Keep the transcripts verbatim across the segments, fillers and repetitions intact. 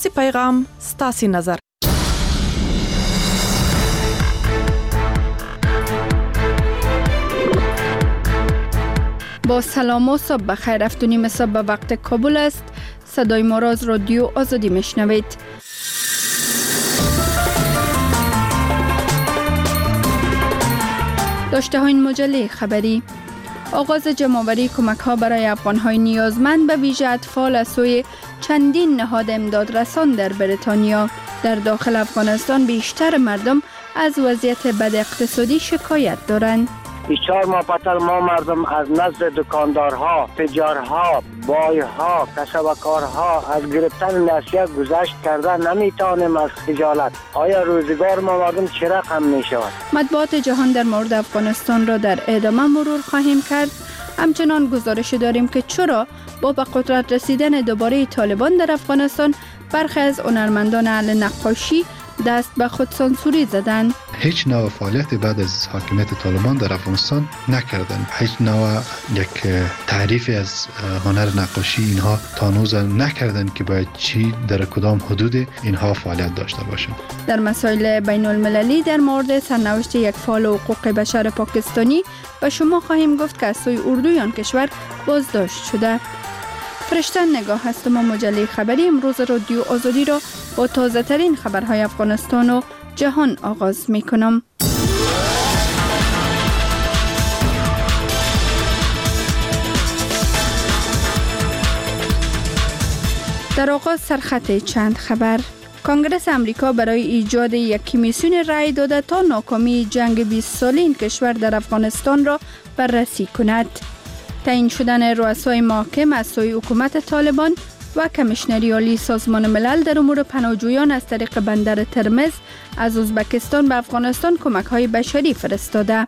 سی پیغام ستاسی نظر. با سلام و صبح بخیر. هفت و نیم صبح به وقت کابل است. صدای ما را از رادیو آزادی میشنوید. داشته های این مجله خبری: آغاز جمع‌آوری کمک ها برای افغان های نیازمند به ویژه اطفال از سوی چندین نهاد امداد رسان در بریتانیا. در داخل افغانستان بیشتر مردم از وضعیت بد اقتصادی شکایت دارند. چهار ماه پتر ما مردم از نزد دکاندارها، تجارها، بایها، کسبکارها از گرفتن نسیه گذشت کرده نمیتونیم از خجالت. آیا روزگار ما مردم چه رقم میشود؟ مطبوعات جهان در مورد افغانستان را در ادامه مرور خواهیم کرد. همچنان گزارش داریم که چرا با به قدرت رسیدن دوباره طالبان در افغانستان برخی از هنرمندان اهل نقاشی دست به خودسانسوری زدند. هیچ نوع فعالیت بعد از حاکمیت طالبان در افغانستان نکردند. هیچ نوع یک تعریف از هنر نقاشی اینها تانوز نکردند که باید چی در کدام حدود اینها فعالیت داشته باشند. در مسائل بین المللی در مورد سرنوشت یک فعال حقوق بشر پاکستانی به شما خواهیم گفت که از سوی اردویان کشور بازداشت شده. فرشته نگاه هستم و مجله خبری امروز رادیو آزادی را با تازه ترین خبرهای افغانستان و جهان آغاز می کنم. در آغاز سرخط چند خبر: کنگره امریکا برای ایجاد یک کمیسیون رای داده تا ناکامی جنگ بیست ساله این کشور در افغانستان را بررسی کند. تعیین شدن رؤسای محاکم از سوی حکومت طالبان و کمیشنری عالی سازمان ملل در امور پناهجویان از طریق بندر ترمز از ازبکستان به افغانستان کمک‌های بشری فرستاده.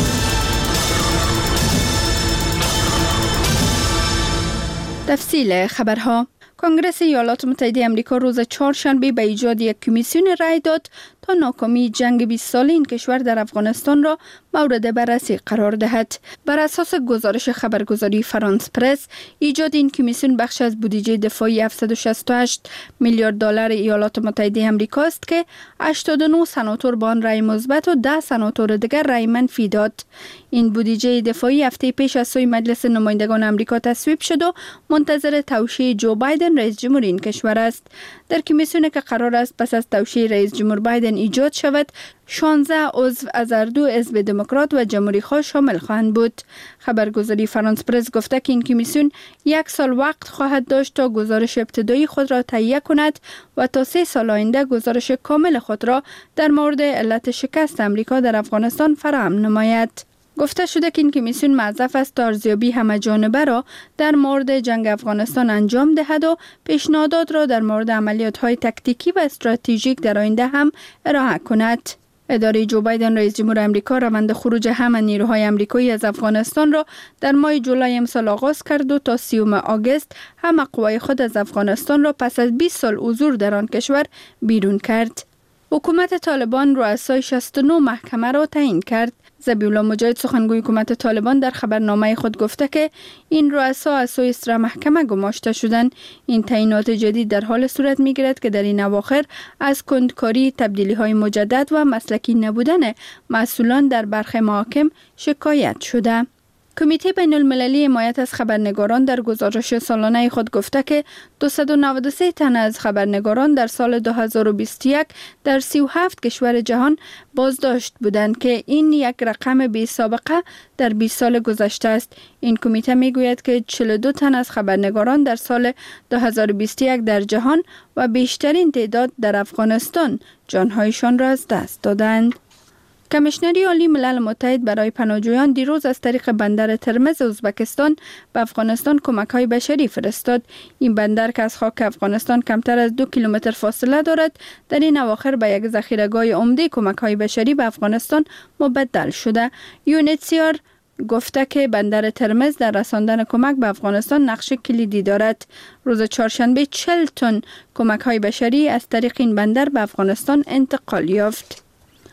تفصیل خبرها: کنگره ایالات متحده آمریکا روز چهارشنبه به ایجاد یک کمیسیون رای داد تا ناکامی جنگ بیست ساله این کشور در افغانستان را مورد بررسی قرار دهد. بر اساس گزارش خبرگزاری فرانس پرس، ایجاد این کمیسیون بخش از بودجه دفاعی هفتصد و شصت و هشت میلیارد دلار ایالات متحده آمریکا است که هشتاد و نه سناتور با آن رای مثبت و ده سناتور دیگر رای منفی داد. این بودجه دفاعی هفته پیش از سوی مجلس نمایندگان آمریکا تصویب شد و منتظر توشیح جو بایدن رئیس جمهور این کشور است. در کمیسیونی که قرار است پس از توشیح رئیس جمهور بایدن ایجاد شود، شانزده عضو از هر دو حزب دموکرات و جمهوری خواه شامل خواهند بود. خبرگزاری فرانس پرس گفته که این کمیسیون یک سال وقت خواهد داشت تا گزارش ابتدایی خود را تهیه کند و تا سه سال آینده گزارش کامل خود را در مورد علت شکست امریکا در افغانستان فراهم نماید. گفته شده که این کمیسیون موظف است تا ارزیابی همه جانبه را در مورد جنگ افغانستان انجام دهد و پیشنهادات را در مورد عملیات‌های تکتیکی و استراتژیک در آینده هم ارائه کند. اداره جو بایدن رئیس جمهور آمریکا روند خروج همه نیروهای آمریکایی از افغانستان را در ماه جولای امسال آغاز کرد و تا سیوم آگوست همه قوای خود از افغانستان را پس از بیست سال حضور در آن کشور بیرون کرد. حکومت طالبان رؤسای شصت و نه محکمه را تعیین کرد. ذبیح الله مجاهد سخنگوی حکومت طالبان در خبرنامه خود گفته که این رؤسا از سوی اصلاح محکمه گماشته شدند. این تعیینات جدید در حال صورت می‌گیرد که در این اواخر از کندکاری، تبدیلی‌های مجدد و مسلکی نبودن مسئولان در برخی محاکم شکایت شده. کمیته بین المللی حمایت از خبرنگاران در گزارش سالانه خود گفته که دویست و نود و سه تن از خبرنگاران در سال دو هزار و بیست و یک در سی و هفت کشور جهان بازداشت بودند که این یک رقم بی سابقه در بیست سال گذشته است. این کمیته میگوید که چهل و دو تن از خبرنگاران در سال دو هزار و بیست و یک در جهان و بیشترین تعداد در افغانستان جانهایشان را از دست دادند. کمیشنری عالی ملل متحد برای پناهجویان دیروز از طریق بندر ترمز ازبکستان به افغانستان کمک‌های بشری فرستاد. این بندر که از خاک افغانستان کمتر از دو کیلومتر فاصله دارد، در این اواخر به یک ذخیره‌گاه عمده کمک‌های بشری به افغانستان مبدل شده. یونیتسیار گفته که بندر ترمز در رساندن کمک به افغانستان نقش کلیدی دارد. روز چهارشنبه چهل تن کمک‌های بشری از طریق این بندر به افغانستان انتقال یافت.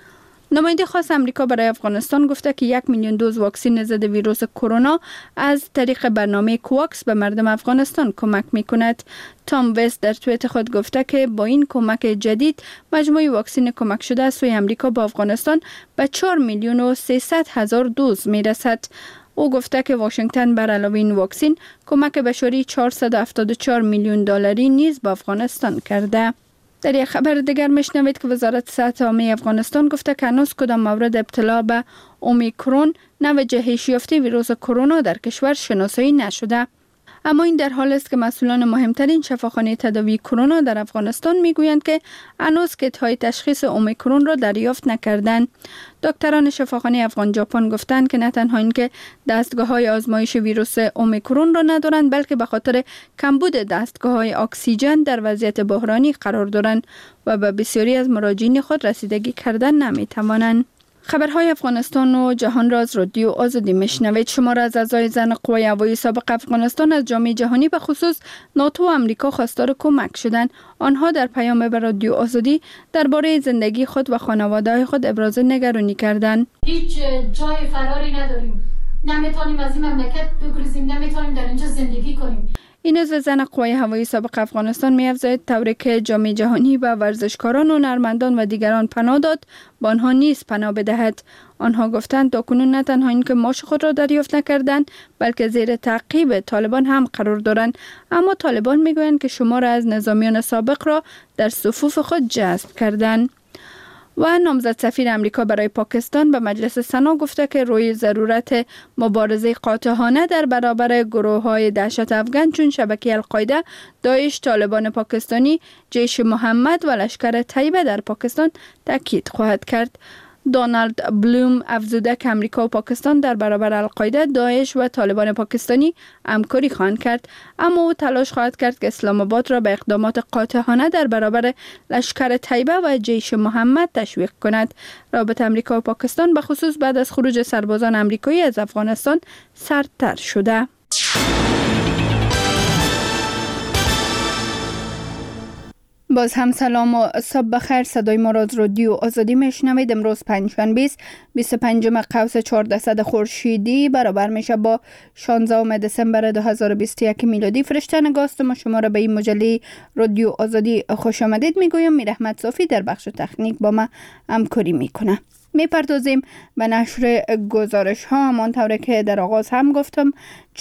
نماینده خاص امریکا برای افغانستان گفته که یک میلیون دوز واکسن ضد ویروس کرونا از طریق برنامه کوواکس به مردم افغانستان کمک میکند. تام وست در توییت خود گفته که با این کمک جدید مجموع واکسن کمک شده از سوی امریکا با افغانستان به چهار میلیون و سیصد هزار دوز میرسد. او گفته که واشنگتن بر علاوه این واکسن کمک بشری چهارصد و هفتاد و چهار میلیون دلاری نیز به افغانستان کرده. در یک خبر دیگر میشنوید که وزارت صحت عامه افغانستان گفته که هنوز کدام مورد ابتلا به اومیکرون نوع جهش یافته ویروس کرونا در کشور شناسایی نشده. اما این در حال است که مسئولان مهمترین شفاخانه تداوی کرونا در افغانستان میگویند که هنوز کیت‌های تشخیص اومیکرون را دریافت نکردند. دکتران شفاخانه افغان ژاپن گفتند که نه تنها اینکه دستگاه‌های آزمایش ویروس اومیکرون را ندارند، بلکه به خاطر کمبود دستگاه‌های اکسیژن در وضعیت بحرانی قرار دارند و به بسیاری از مراجعین خود رسیدگی کردن نمی‌توانند. خبرهای افغانستان و جهان را از رادیو آزادی میشنوید. شمار از اعضای زن قوای هوایی سابق افغانستان از جامعه جهانی به خصوص ناتو و امریکا خواستار کمک شدند. آنها در پیام به رادیو آزادی درباره زندگی خود و خانواده‌های خود ابراز نگرانی کردند. هیچ جای فراری نداریم. نمیتونیم از این مملکت بگریزیم، نمیتونیم در اینجا زندگی کنیم. این عضو زن قوای هوایی سابق افغانستان می‌افزاید طوری که جامعه جهانی به ورزشکاران و هنرمندان و دیگران پناه داد، با آنها نیز پناه بدهد. آنها گفتند تاکنون نه تنها اینکه معاش خود را دریافت نکردند، بلکه زیر تعقیب طالبان هم قرار دارند. اما طالبان میگویند که شمار از نظامیان سابق را در صفوف خود جذب کردند. و نامزد سفیر امریکا برای پاکستان به مجلس سنا گفته که روی ضرورت مبارزه قاطعانه در برابر گروه‌های دهشت افغان چون شبکه القاعده، داعش، طالبان پاکستانی، جیش محمد و لشکر طیبه در پاکستان تاکید خواهد کرد. دونالد بلوم افزوده که امریکا و پاکستان در برابر القاعده، داعش و طالبان پاکستانی همکاری خواهند کرد، اما او تلاش خواهد کرد که اسلام آباد را به اقدامات قاطعانه در برابر لشکر طیبه و جیش محمد تشویق کند. رابطه امریکا و پاکستان به خصوص بعد از خروج سربازان امریکایی از افغانستان سردتر شده. باز هم سلام و صبح بخیر. صدای ما را از رادیو آزادی میشنوید. امروز پنجشنبه است، بیست و پنجم قوس چهاردهصد خورشیدی برابر میشه با شانزدهم دسامبر دو هزار و بیست و یک میلادی. فرشته نگاست ما شما را به این مجله رادیو آزادی خوش آمدید میگویم. میر احمد صافی در بخش تکنیک با ما همکاری میکنه. میپردازیم به نشر گزارش ها. همانطور که در آغاز هم گفتم،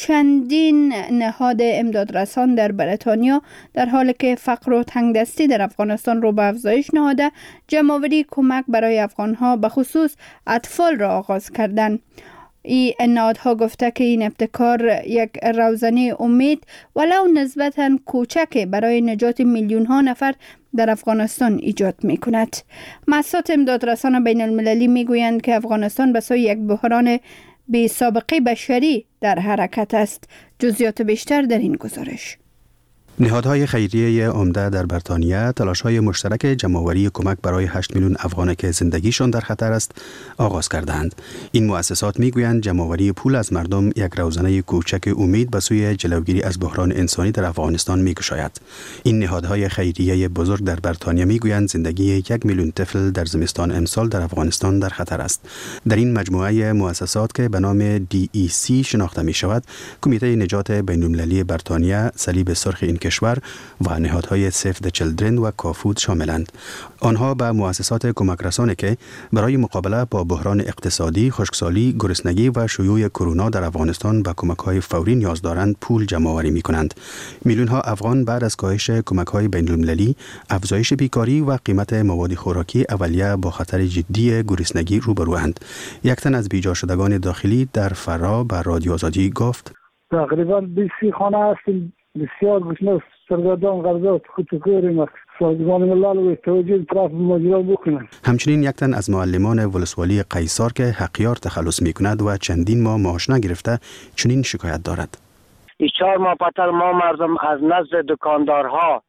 چندین نهاد امدادرسان در بریتانیا در حالی که فقر و تنگدستی در افغانستان رو به افزایش نهاده، جمع‌آوری کمک برای افغان‌ها به خصوص اطفال را آغاز کردند. این نهادها گفته که این ابتکار یک روزنه امید ولو نسبتاً کوچک برای نجات میلیون ها نفر در افغانستان ایجاد می کند. مؤسسات امدادرسان بین المللی می گویند که افغانستان به سوی یک بحران بی سابقه بشری در حرکت است. جزئیات بیشتر در این گزارش. نهادهای خیریه عمده در بریتانیا تلاش‌های مشترک جمع‌آوری کمک برای هشت میلیون افغان که زندگیشان در خطر است آغاز کردند. این مؤسسات میگویند جمع‌آوری پول از مردم یک روزنه کوچک امید به سوی جلوگیری از بحران انسانی در افغانستان می‌گشاید. این نهادهای خیریه بزرگ در بریتانیا میگویند زندگی یک میلیون طفل در زمستان امسال در افغانستان در خطر است. در این مجموعه مؤسسات که به نام دی ای سی شناخته می‌شود، کمیته نجات بین‌المللی بریتانیا، صلیب سرخ این کشور و نهادهای سیو د چیلدرن و کافود شاملند. آنها به مؤسسات کمک رسانه که برای مقابله با بحران اقتصادی، خشکسالی، گرسنگی و شیوع کرونا در افغانستان به کمک‌های فوری نیاز دارند پول جمع‌آوری می‌کنند. میلیون‌ها افغان بعد از کاهش کمک‌های بین‌المللی، افزایش بیکاری و قیمت مواد خوراکی اولیه با خطر جدی گرسنگی روبروند. یک تن از بیجا شدگان داخلی در فرا به رادیو آزادی گفت: تقریبا بیست خانه هستیم، بسیار گشنه، سرگردان، غرضات خود کوریم. سازمان ملل و توجیه طرف ماجرا بکنند. همچنین یک تن از معلمان ولسوالی قیصار که حقیار تخلص میکند و چندین ماه معاش نگرفته چنین شکایت دارد. این چهار ماه پتر ما مردم از نزد دکاندارها،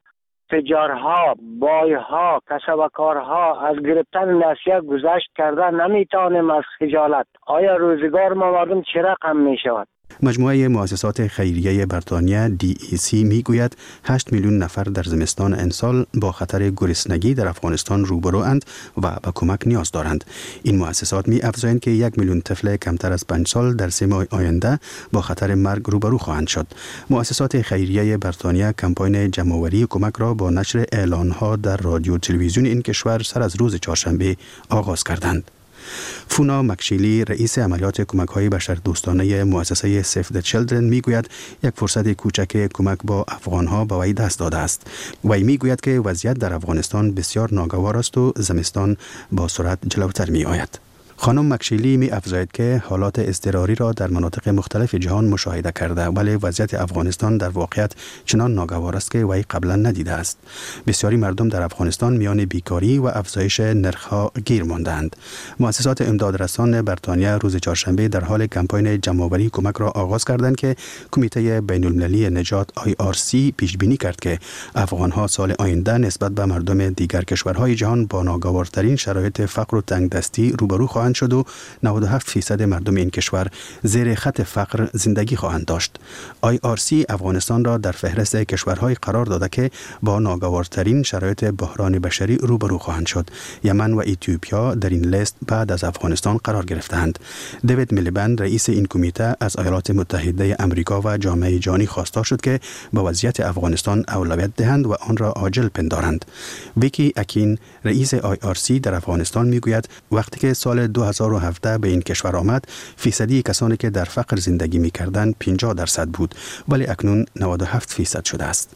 تجارها، بایها، کسبکارها از گرفتن نصیحت گذشت کرده نمیتوانیم از خجالت. آیا روزگار ما مردم چه رقم میشود؟ مجموعه مؤسسات خیریه بریتانیا دی ای سی می گوید هشت میلیون نفر در زمستان امسال با خطر گرسنگی در افغانستان روبروند و به کمک نیاز دارند. این مؤسسات می افزایند که یک میلیون طفل کمتر از پنج سال در سه ماه آینده با خطر مرگ روبرو خواهند شد. مؤسسات خیریه بریتانیا کمپاین جمع‌آوری کمک را با نشر اعلان‌ها در رادیو و تلویزیون این کشور سر از روز چهارشنبه آغاز کردند. فونا مکشیلی رئیس عملیات کمک‌های بشردوستانه مؤسسه سیف د چیلدرن میگوید یک فرصت کوچک کمک با افغان‌ها به وی دست داده است. وی میگوید که وضعیت در افغانستان بسیار ناگوار است و زمستان با سرعت جلوتر می‌آید. خانم مکشیلی می افزاید که حالات اضطراری را در مناطق مختلف جهان مشاهده کرده، ولی وضعیت افغانستان در واقعیت چنان ناگوار است که وی قبلا ندیده است. بسیاری مردم در افغانستان میان بیکاری و افزایش نرخ‌ها گیر ماندند. مؤسسات امدادرسان بریتانیا روز چهارشنبه در حال کمپاین جمع‌آوری کمک را آغاز کردند که کمیته بین‌المللی نجات آی آر سی پیش بینی کرد که افغان‌ها سال آینده نسبت به مردم دیگر کشورهای جهان با ناگوارترین شرایط فقر و تنگدستی روبرو خواهند شد و نود و هفت فیصد مردم این کشور زیر خط فقر زندگی خواهند داشت. آی آر سی افغانستان را در فهرست کشورهای قرار داده که با ناگوارترین شرایط بحران بشری روبرو خواهند شد. یمن و اتیوپیا در این لیست بعد از افغانستان قرار گرفتند. دیوید میلیبند رئیس این کمیته از ایالات متحده آمریکا و جامعه جهانی خواسته شد که به وضعیت افغانستان اولویت دهند و آن را عاجل پندارند. ویکی اکین رئیس آی آر سی در افغانستان میگوید وقتی که سال دو هزار و هفده به این کشور آمد، فیصدی کسانی که در فقر زندگی می‌کردند پنجاه درصد بود، ولی اکنون نود و هفت فیصد شده است.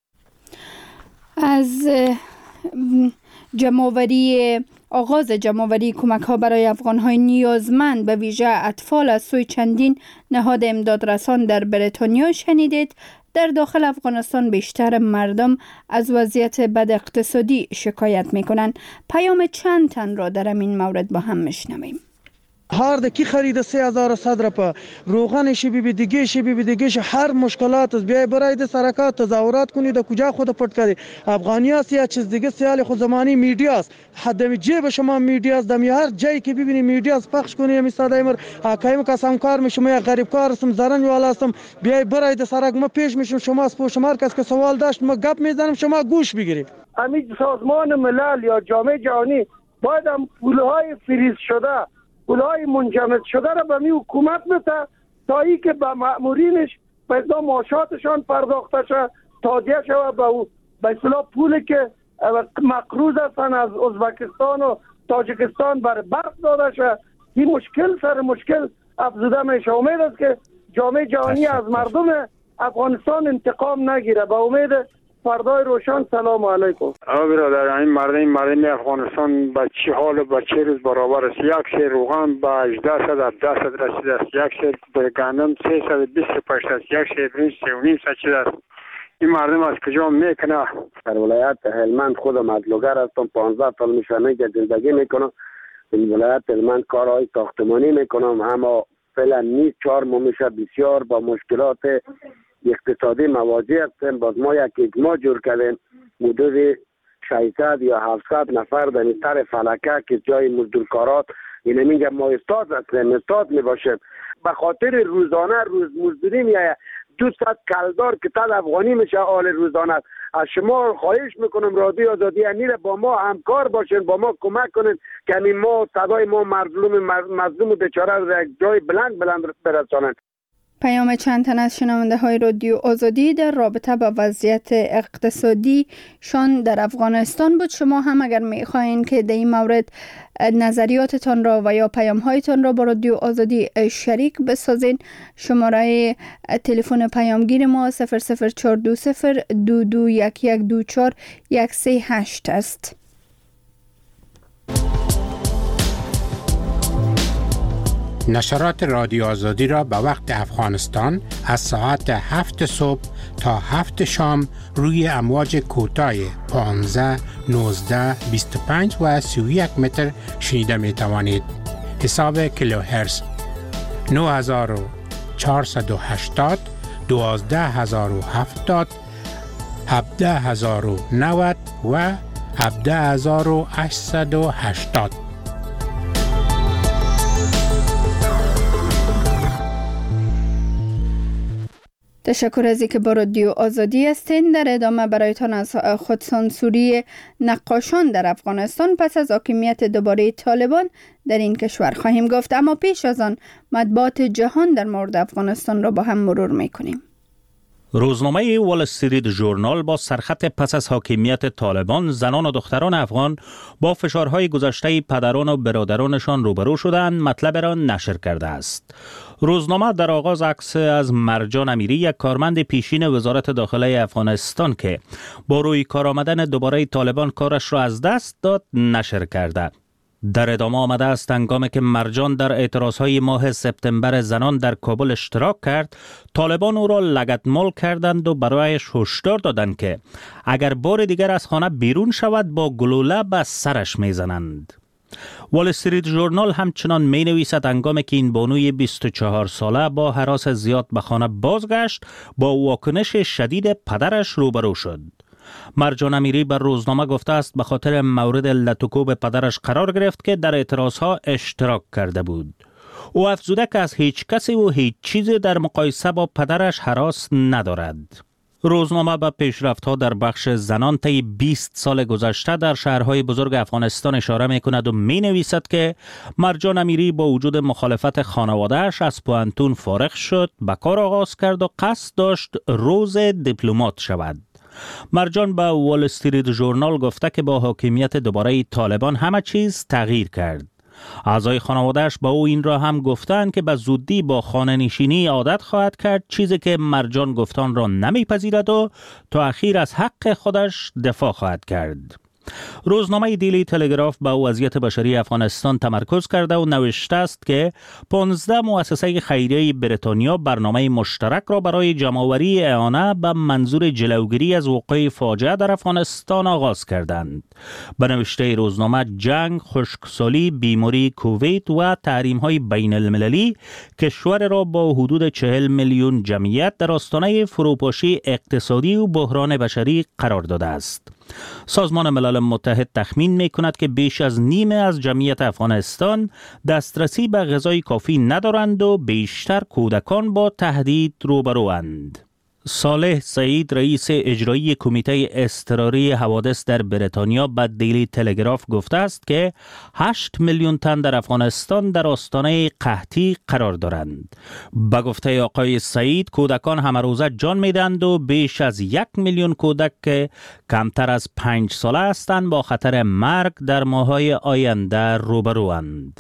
از جمع‌آوری آغاز جمع‌آوری کمک‌ها برای افغان‌های نیازمند به ویژه اطفال از سوی چندین نهاد امدادرسان در بریتانیا شنیدید. در داخل افغانستان بیشتر مردم از وضعیت بد اقتصادی شکایت می‌کنند. پیام چند تن را در این مورد با هم می‌شنویم. هر کی خرید سه هزار صدر په روغنش بی بی دیگه ش بی بی دیگه ش هر مشکلات بیا برای د سرکات تظاهرات کنی د کجا خود پټ کړي افغانیت یا چیز دیگه سیال خود زمانی میډیا است حد جیب شما میډیا است د هر جای که ببینی میډیا است پخش کنی می صدای مر حکایم کسام کار میشم یا غریب کار سم زرن والا سم بیا برای د سرک ما پیش میشم شما از پوش مرکز که سوال داشت ما گپ میزنم شما گوش بگیرید. همین سازمان ملل یا جامعه جهانی باید هم پولهای فریز شده پولهای منجمد شده را به می حکومت بده تا ای که به مأمورینش به اصلاح معاشاتشان پرداخته شد تادیه شود به به اصلاح پولی که مقروض هستن از ازبکستان و تاجیکستان بر برق داده شد. این مشکل سر مشکل افزوده میشه. امید است که جامعه جهانی از مردم افغانستان انتقام نگیره. به امید فردای روشن. سلام علیکم. آقا برادر این مردم مردم افغانستان به چه حال و به چه روز برابر است؟ یک سیر روغن به هجده صد هفده صد رسیده است، یک سیر گندم سیصد و بیست و پنج است، یک سیر برنج سه و نیم صد شده است. این مردم از کجا میکنه؟ در ولایت هلمند خودم از لوگر هستم، پانزده سال میشه اینجا زندگی میکنم. این ولایت هلمند کارهای ساختمانی میکنم، اما فعلا نیست چهار ماه میشه بسیار با مشکلات اقتصادی مواجه هستیم. باز ما یک اجماع جور کردیم حدود ششصد یا هفتصد نفر در این طرف فلکه که جای مزدورکارات این میگه ما استاد هستیم استاد میباشیم به خاطر روزانه روز مزدوری میایه دوصد کلدار که تد افغانی میشه آل روزانه. از شما خواهش میکنم رادیو آزادی امیر با ما همکار باشین، با ما کمک کنین که ما صدای ما مظلوم مظلوم بیچاره رو یک جای بلند بلند برسانن. پیام چند تن از شنونده های رادیو آزادی در رابطه با وضعیت اقتصادی شان در افغانستان بود. شما هم اگر میخواین که در این مورد نظریاتتان را و یا پیام هایتان را با رادیو آزادی شریک بسازین، شماره تلفن پیامگیر ما صفر صفر چهار دو صفر دو دو یک یک دو چهار یک سه هشت است. نشرات رادیو آزادی را به وقت افغانستان از ساعت هفت صبح تا هفت شام روی امواج کوتاه پانزده، نوزده، بیست و پنج و سی و یک متر شنیده می توانید. حساب کیلوهرتز نه هزار و چهارصد و هشتاد، دوازده هزار و هفتاد، هفده هزار و نود و هفده هزار و هشتصد و هشتاد. تشکر از اینکه با رادیو آزادی هستین. در ادامه برایتان از خودسانسوری نقاشان در افغانستان پس از حاکمیت دوباره طالبان در این کشور خواهیم گفت، اما پیش از آن مطبوعات جهان در مورد افغانستان را با هم مرور میکنیم. روزنامه وال استریت ژورنال با سرخط پس از حاکمیت طالبان زنان و دختران افغان با فشارهای گذشته پدران و برادرانشان روبرو شدند مطلب را نشر کرده است. روزنامه در آغاز عکس از مرجان امیری، یک کارمند پیشین وزارت داخله افغانستان که با روی کار آمدن دوباره طالبان کارش را از دست داد نشر کرده. در ادامه آمده است هنگامی که مرجان در اعتراضهای ماه سپتامبر زنان در کابل اشتراک کرد، طالبان او را لگدمال کردند و برایش هشدار دادند که اگر بار دیگر از خانه بیرون شود با گلوله به سرش میزنند. وال استریت ژورنال همچنان می نویسد هنگامی که این بانوی بیست و چهار ساله با هراس زیاد به خانه بازگشت با واکنش شدید پدرش روبرو شد. مرجان امیری بر روزنامه گفته است به خاطر مورد لطوکوب پدرش قرار گرفت که در اعتراضها اشتراک کرده بود. او افزوده که از هیچ کسی و هیچ چیزی در مقایسه با پدرش هراس ندارد. روزنامه به پیشرفت‌ها در بخش زنان طی بیست سال گذشته در شهرهای بزرگ افغانستان اشاره می‌کند و می‌نویسد که مرجان امیری با وجود مخالفت خانواده‌اش از پوهنتون فارغ شد، به کار آغاز کرد و قصد داشت روز دیپلمات شود. مرجان به وال استریت ژورنال گفته که با حاکمیت دوباره طالبان همه چیز تغییر کرد. اعضای خانواده‌اش با او این را هم گفتند که به زودی با خانه نشینی عادت خواهد کرد، چیزی که مرجان گفتان را نمیپذیرد و تا اخیر از حق خودش دفاع خواهد کرد. روزنامه دیلی تلگراف به وضعیت بشری افغانستان تمرکز کرده و نوشته است که پانزده مؤسسه خیریه بریتانیا برنامه مشترک را برای جمع‌آوری اعانه به منظور جلوگیری از وقوع فاجعه در افغانستان آغاز کردند. به نوشته روزنامه جنگ، خشکسالی، بیماری کووید و تحریم‌های بین المللی کشور را با حدود چهل میلیون جمعیت در آستانه فروپاشی اقتصادی و بحران بشری قرار داده است. سازمان ملل متحد تخمین می کند که بیش از نیمه از جمعیت افغانستان دسترسی به غذای کافی ندارند و بیشتر کودکان با تهدید روبروند. صالح سعید رئیس اجرایی کمیته اضطراری حوادث در بریتانیا به دیلی تلگراف گفته است که هشت میلیون تن در افغانستان در آستانه قحطی قرار دارند. به گفته آقای سعید کودکان همه روزه جان میدند و بیش از یک میلیون کودک که کمتر از پنج ساله هستند با خطر مرگ در ماه‌های آینده روبروند.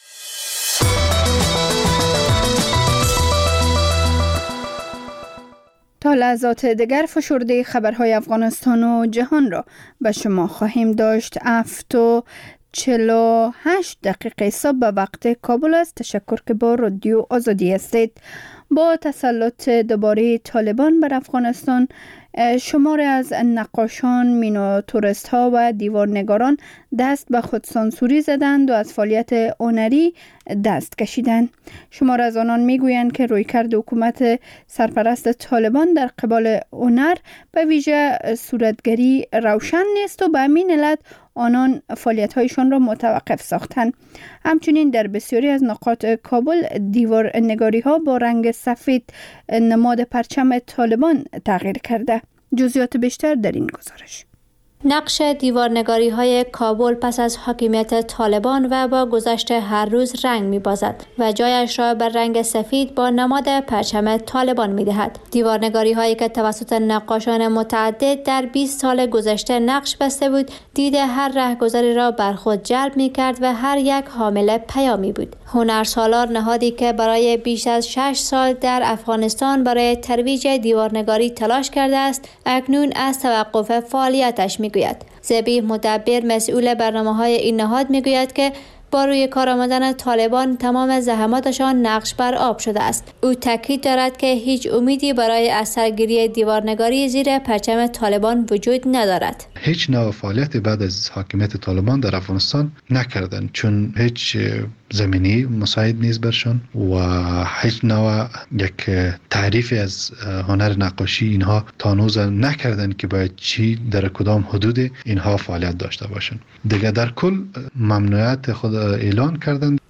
تا لحظات دیگر فشرده خبرهای افغانستان و جهان را به شما خواهیم داشت. هفت و چهل و هشت دقیقه صبح به وقت کابل است. تشکر که با رادیو آزادی هستید. با تسلط دوباره طالبان بر افغانستان، شماری از نقاشان، مینیاتوریست ها و دیوارنگاران دست به خودسانسوری زدند و از فعالیت هنری دست کشیدند. شماری از آنان میگویند که رویکرد حکومت سرپرست طالبان در قبال هنر به ویژه صورتگری روشن نیست و به همین علت آنان فعالیت‌هایشان را متوقف ساختند. همچنین در بسیاری از نقاط کابل دیوار نگاری‌ها با رنگ سفید نماد پرچم طالبان تغییر کرده. جزئیات بیشتر در این گزارش. نقش دیوارنگاری های کابل پس از حاکمیت طالبان و با گذشت هر روز رنگ می بازد و جایش را بر رنگ سفید با نماد پرچم طالبان می دهد. دیوارنگاری هایی که توسط نقاشان متعدد در بیست سال گذشته نقش بسته بود، دید هر رهگذاری را بر خود جلب می کرد و هر یک حامل پیامی بود. هنرسالار نهادی که برای بیش از شش سال در افغانستان برای ترویج دیوارنگاری تلاش کرده است، اکنون از توقف فعالیتش می گوید. ذبیح مدبر مسئول برنامه‌های این نهاد میگوید که با روی کار آمدن طالبان تمام زحماتشان نقش بر آب شده است. او تاکید دارد که هیچ امیدی برای اثرگیری دیوارنگاری زیر پرچم طالبان وجود ندارد. هیچ نوع فعالیت بعد از حاکمیت طالبان در افغانستان نکردند، چون هیچ زمینی مساعد نیست برشان و هیچ نوع یک تعریفی از هنر نقاشی اینها تانوز نکردن که باید چی در کدام حدود اینها فعالیت داشته باشند. دیگه در کل ممنوعیت خود اعلان کردند.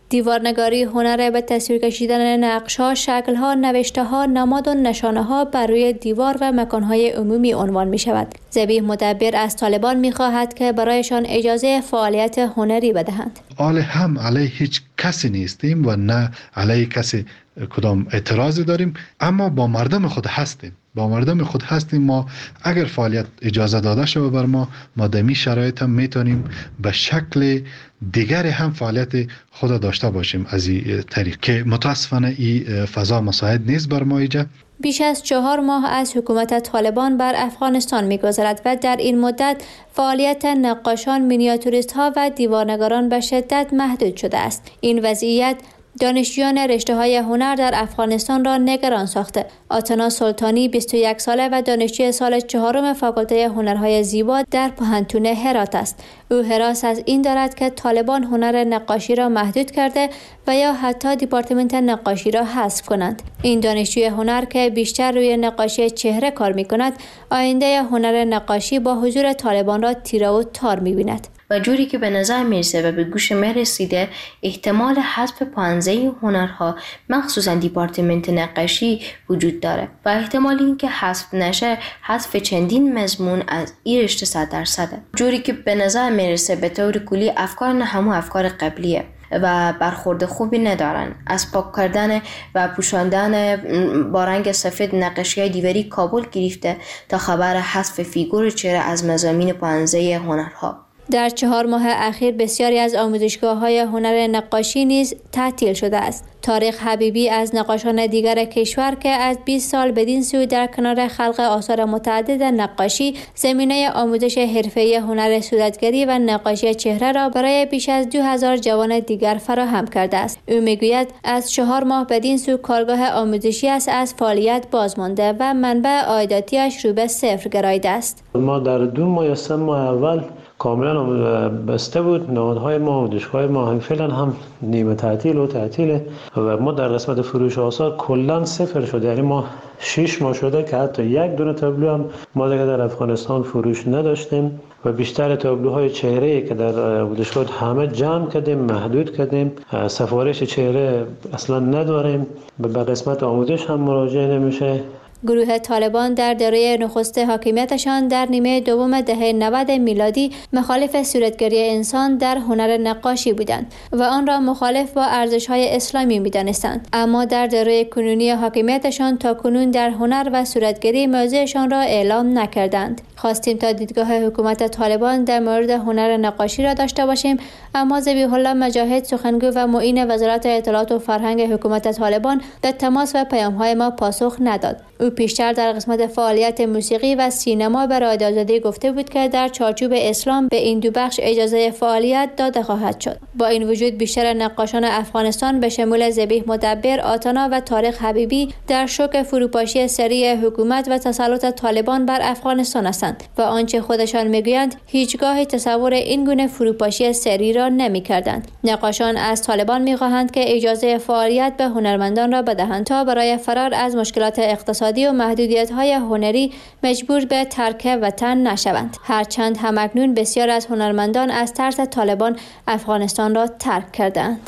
دیوارنگاری هنر به تصویر کشیدن نقش‌ها، شکل‌ها، نوشته‌ها، نماد و نشانه‌ها بر روی دیوار و مکان‌های عمومی عنوان می‌شود. ذبیح مدبر از طالبان می‌خواهد که برایشان اجازه فعالیت هنری بدهند. آل هم علیه هیچ کسی نیستیم و نه علیه کسی کدام اعتراضی داریم، اما با مردم خود هستیم. با مردم خود هستیم. ما اگر فعالیت اجازه داده شود بر ما، ما در این شرایط هم میتونیم به شکل دیگر هم فعالیت خود داشته باشیم از این طریق که متاسفانه این فضا مساعد نیست بر ما اینجا. بیش از چهار ماه از حکومت طالبان بر افغانستان می‌گذرد و در این مدت فعالیت نقاشان، مینیاتوریست ها و دیوارنگاران به شدت محدود شده است. این وضعیت دانشجویان رشته‌های هنر در افغانستان را نگران ساخته. آتنا سلطانی بیست و یک ساله و دانشجوی سال چهارم فاکولته هنرهای زیبا در پوهنتون هرات است. او هراس از این دارد که طالبان هنر نقاشی را محدود کرده و یا حتی دیپارتمنت نقاشی را حذف کنند. این دانشجوی هنر که بیشتر روی نقاشی چهره کار می‌کند، آینده هنر نقاشی با حضور طالبان را تیره و تار می‌بیند. و جوری که به نظر میرسه و به گوش من رسیده، احتمال حذف پانزده هنرها مخصوصا دیپارتمنت نقاشی وجود داره و احتمال این که حذف نشه حذف چندین مضمون از این رشته صد درصده. جوری که به نظر میرسه به طور کلی افکار نه همون افکار قبلیه و برخورد خوبی ندارن. از پاک کردن و پوشاندن با رنگ سفید نقاشی‌های دیواری کابل گرفته تا خبر حذف فیگور چهره از مضامین پانزده هنرها. در چهار ماه اخیر بسیاری از آموزشگاه‌های هنر نقاشی نیز تعطیل شده است. طارق حبیبی از نقاشان دیگر کشور که از بیست سال بدین سو در کنار خلق آثار متعدد نقاشی زمینه آموزش حرفه‌ای هنر صورتگری و نقاشی چهره را برای بیش از دو هزار جوان دیگر فراهم کرده است. او میگوید از چهار ماه بدین سو کارگاه آموزشی است از فعالیت بازمانده و منبع عایداتیش رو به صفر گراییده است. ما در دو ماه یا سه ماه اول کاملا بسته بود. نهادهای ما و دانشگاه ما هم فعلا هم نیمه تعطیل و تعطیله و ما در قسمت فروش آثار کلا صفر شده. یعنی ما شش ماه شده که حتی یک دونه تابلو هم ما دیگه در افغانستان فروش نداشتیم و بیشتر تابلوهای چهره که در دانشگاه همه جمع کردیم، محدود کردیم. سفارش چهره اصلا نداریم. به قسمت آموزش هم مراجعه نمیشه. گروه طالبان در دوره نخست حاکمیتشان در نیمه دوم دهه نود میلادی مخالف صورتگری انسان در هنر نقاشی بودند و آن را مخالف با ارزش‌های اسلامی می‌دانستند. اما در دوره کنونی حاکمیتشان تا کنون در هنر و صورتگری موضعشان را اعلام نکردند. خواستیم تا دیدگاه حکومت طالبان در مورد هنر نقاشی را داشته باشیم، اما ذبیح الله مجاهد سخنگوی و معین وزارت اطلاعات و فرهنگ حکومت طالبان به تماس و پیام‌های ما پاسخ نداد. او پیشتر در قسمت فعالیت موسیقی و سینما به رادیو آزادی گفته بود که در چارچوب اسلام به این دو بخش اجازه فعالیت داده خواهد شد. با این وجود بیشتر نقاشان افغانستان به شمول ذبیح مدبر، آتنا و طارق حبیبی در شوک فروپاشی سریع حکومت و تسلط طالبان بر افغانستان هستند و آنچه خودشان میگویند هیچگاه تصور این گونه فروپاشی سریع را نمی‌کردند. نقاشان از طالبان می‌خواهند که اجازه فعالیت به هنرمندان را بدهند تا برای فرار از مشکلات اقتصادی و محدودیت‌های هنری مجبور به ترک وطن نشوند. هرچند همکنون بسیار از هنرمندان از ترس طالبان افغانستان را ترک کردند.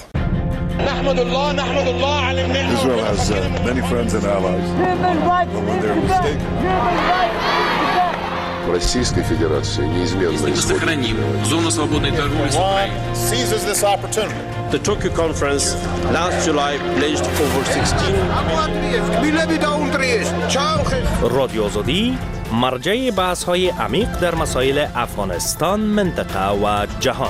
نحمد الله نحمد الله على النعمة. Israel has uh, many friends and allies. When they're mistaken. Российской Федерации неизменно сохраним зону свободной торговли с Украиной. Seizes this opportunity. The Tokyo conference last July pledged over sixteen رادیو آزادی مرجع بحث‌های عمیق در مسائل افغانستان، منطقه و جهان.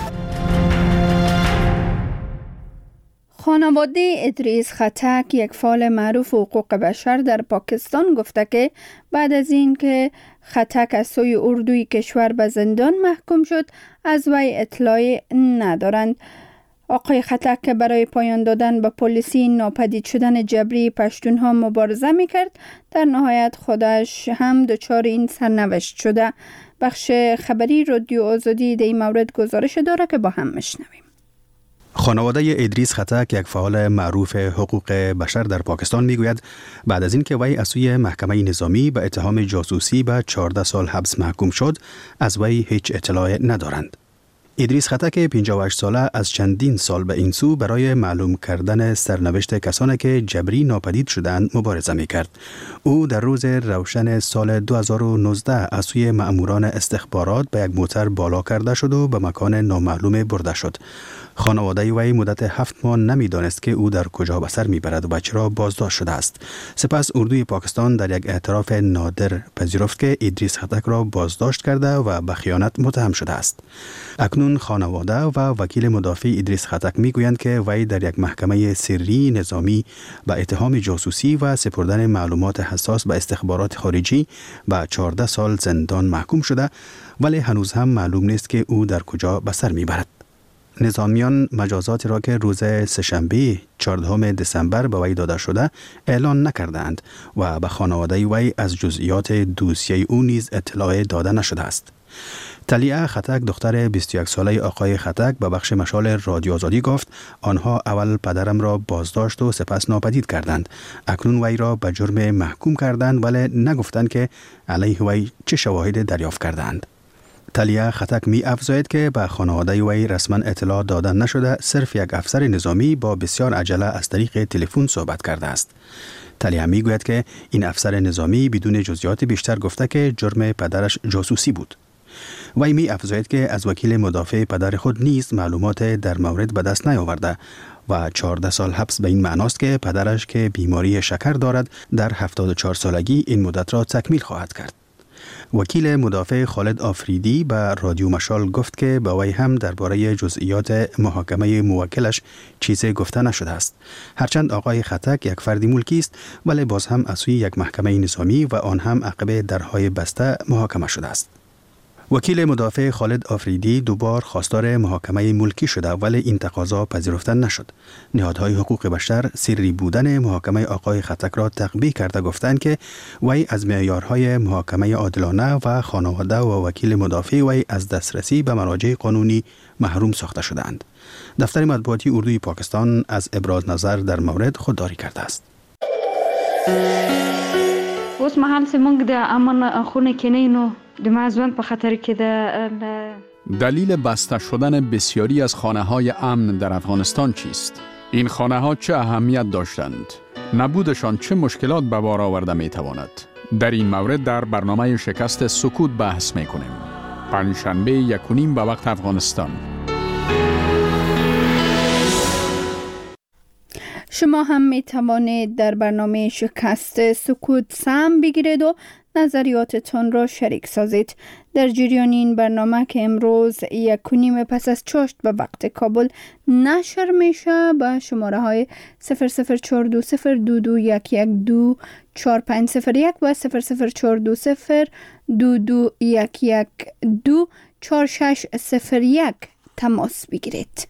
خانواده ادریس خطک، یک فعال معروف حقوق بشر در پاکستان، گفته که بعد از این که خطک از سوی اردوی کشور به زندان محکوم شد از وی اطلاعی ندارند. آقای خطک که برای پایان دادن به پلیسی ناپدید شدن جبری پشتونها مبارزه میکرد، در نهایت خودش هم دچار این سرنوشت شده. بخش خبری رادیو آزادی در این مورد گزارش داره که با هم میشنویم. خانواده ادریس خطک، یک فعال معروف حقوق بشر در پاکستان، میگوید بعد از اینکه وی از سوی محکمه نظامی به اتهام جاسوسی به چهارده سال حبس محکوم شد، از وی هیچ اطلاع ندارند. ادریس خطک پنجاه و هشت ساله از چندین سال به این سو برای معلوم کردن سرنوشت کسانی که جبری ناپدید شدند مبارزه می‌کرد. او در روز روشن سال دو هزار و نوزده از سوی مأموران استخبارات به یک موتر بالا کرده شد و به مکان نامعلوم برده شد. خانواده وی مدت هفت ماه نمی‌دانست که او در کجا به سر می‌برد و چرا بازداشت شده است. سپس اردوی پاکستان در یک اعتراف نادر پذیرفت که ادریس خطک را بازداشت کرده و به خیانت متهم شده است. اکنون خانواده و وکیل مدافع ادریس خطک میگویند که وی در یک محکمه سری نظامی به اتهام جاسوسی و سپردن معلومات حساس به استخبارات خارجی به چهارده سال زندان محکوم شده، ولی هنوز هم معلوم نیست که او در کجا به سر میبرد. نظامیان مجازاتی را که روز سه‌شنبه چهاردهم دسامبر به وی داده شده اعلان نکردند و به خانواده وی از جزئیات دوسیه او نیز اطلاع داده نشده است. تلیه خطک دختر بیست و یک ساله آقای خطک به بخش مشال رادیو آزادی گفت آنها اول پدرم را بازداشت و سپس ناپدید کردند. اکنون وی را به جرم محکوم کردند ولی نگفتند که علیه وی چه شواهد دریافت کردند. تلیه خطک می افزاید که به خانواده وی رسما اطلاع داده نشده، صرف یک افسر نظامی با بسیار عجله از طریق تلفن صحبت کرده است. تلیه می گوید که این افسر نظامی بدون جزئیات بیشتر گفته که جرم پدرش جاسوسی بود. وی می افزاید که از وکیل مدافع پدر خود نیز معلومات در مورد به دست نیاورده و چهارده سال حبس به این معناست که پدرش که بیماری شکر دارد در هفتاد و چهار سالگی این مدت را تکمیل خواهد کرد. وکیل مدافع خالد آفریدی به رادیو مشال گفت که به وی هم درباره جزئیات محاکمه موکلش چیزی گفته نشده است. هرچند آقای خطک یک فرد ملکی است ولی باز هم از سوی یک محکمه نظامی و آن هم عقب درهای بسته محاکمه شده است. وکیل مدافع خالد آفریدی دوبار خواستار محاکمه ملکی شده ولی این تقاضا پذیرفته نشد. نهادهای حقوق بشر سری بودن محاکمه آقای خطک را تقبیح کرده گفتند که وی از معیارهای محاکمه عادلانه و خانواده و وکیل مدافع وی از دسترسی به مراجع قانونی محروم ساخته شدند. دفتر مطبوعاتی اردوی پاکستان از ابراز نظر در مورد خودداری کرده است. اوس مهال سیمونگ د امن خونه کینینو د مازون په خطر کې ده. دلیل بسته شدن بسیاری از خانه های امن در افغانستان چیست؟ این خانه ها چه اهمیت داشتند؟ نبودشان چه مشکلات به بار آورده می تواند؟ در این مورد در برنامه شکست سکوت بحث می کنیم. پنجشنبه یک و نیم به وقت افغانستان. شما هم می توانید در برنامه شکست سکوت سهم بگیرید و نظریاتتان را شریک سازید. در جریان این برنامه که امروز یک و نیم پس از چاشت به وقت کابل نشر میشه به شماره های صفر صفر چهار دو صفر دو دو یک یک دو چهار پنج صفر یک و صفر صفر چهار دو صفر دو دو یک یک دو چهار شش صفر یک تماس بگیرید.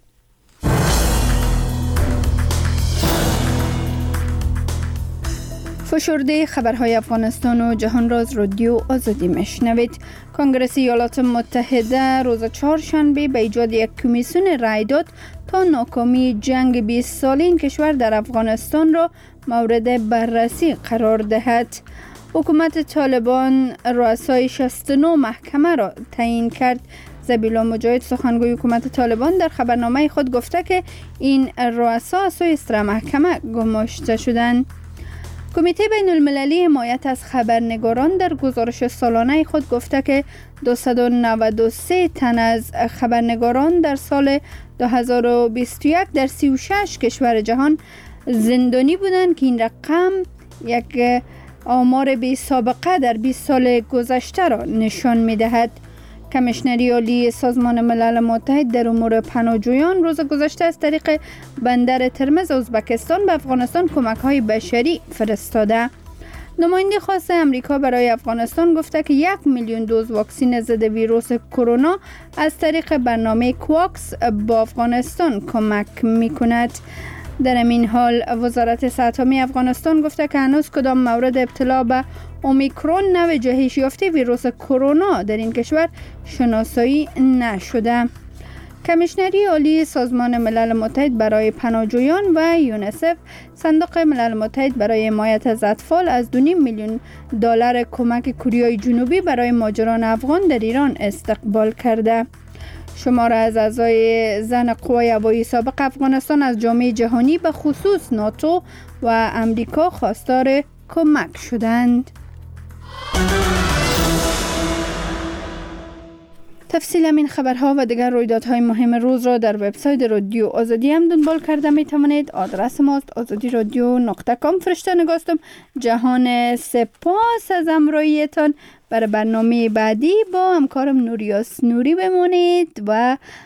فشرده خبرهای افغانستان و جهان را از رادیو آزادی میشنوید. کنگره ایالات متحده روز چهارشنبه به ایجاد یک کمیسیون رای داد تا ناکامی جنگ بیست ساله این کشور در افغانستان را مورد بررسی قرار دهد. حکومت طالبان رؤسای شصت و نه محکمه را تعیین کرد. زبیلا مجاهد سخنگوی حکومت طالبان در خبرنامه خود گفته که این رؤسا از سوی سه محکمه گماشته شدند. کمیته بین المللی حمایت از خبرنگاران در گزارش سالانه خود گفته که دویست و نود و سه تن از خبرنگاران در سال دو هزار و بیست و یک در سی و شش کشور جهان زندانی بودند که این رقم یک آمار بی سابقه در بیست سال گذشته را نشان می دهد. کمیشنری عالی سازمان ملل متحد در امور پناهجویان روز گذشته از طریق بندر ترمز ازبکستان به افغانستان کمک‌های بشری فرستاده. نماینده خاص امریکا برای افغانستان گفته که یک میلیون دوز واکسن ضد ویروس کرونا از طریق برنامه کواکس با افغانستان کمک می‌کند. در این حال وزارت صحت عامه افغانستان گفته که هنوز کدام مورد ابتلا به اومیکرون نوع جهش یافته ویروس کرونا در این کشور شناسایی نشده. کمیشنری عالی سازمان ملل متحد برای پناهجویان و یونیسف صندوق ملل متحد برای حمایت از اطفال از دو و نیم میلیون دلار کمک کره جنوبی برای مهاجران افغان در ایران استقبال کرده. شمار از اعضای زن قوای هوایی سابق افغانستان از جامعه جهانی به خصوص ناتو و امریکا خواستار کمک شدند. تفصیل این خبرها و دیگر رویدادهای مهم روز را در وبسایت رادیو آزادی هم دنبال کرده می توانید. آدرس ماست آزادی رادیو نقطه کام. فرشته نگاستم. جهان سپاس از همراهیتان. برای برنامه بعدی با همکارم نوریاس نوری بمانید و